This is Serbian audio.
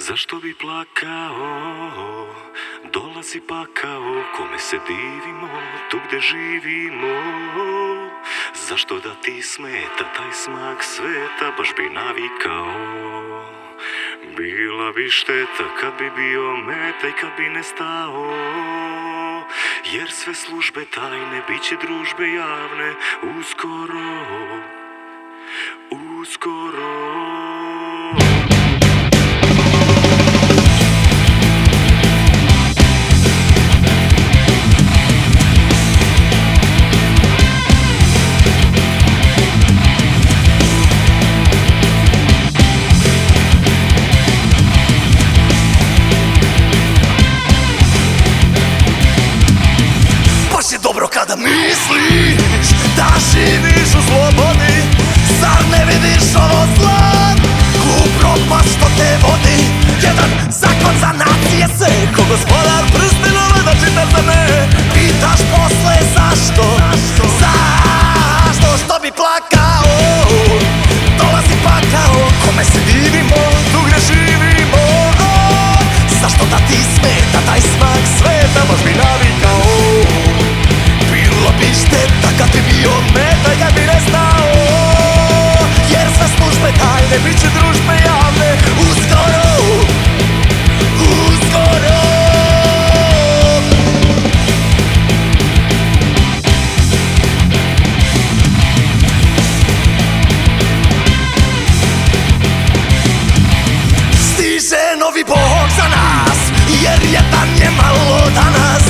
Zašto bi plakao, dolazi pakao, kome se divimo, tu gde živimo. Zašto da ti smeta taj smak sveta, baš bi navikao. Bila bi šteta kad bi bio meta i kad bi nestao. Jer sve službe tajne, bit će družbe javne, uskoro, uskoro. Dobro kada misliš da živiš u slobodi, zar ne vidiš ovo zla, u propast što te vodi. Jedan zakon za nacije se, ko gospodar prstenova da čita za me. Pitaš posle zašto, zašto, što bi plakao, dolazi pakao, kome se divimo, tu gde živimo. Zašto da ti smeta taj smak sveta, baš bi navikao. Bilo bi šteta kad bi bio meta i kad bi nestao. Jer sve službe tajne, bit će družbe javne, uskoro, uskoro. Stiže novi Bog za nas, jer jedan je malo danas.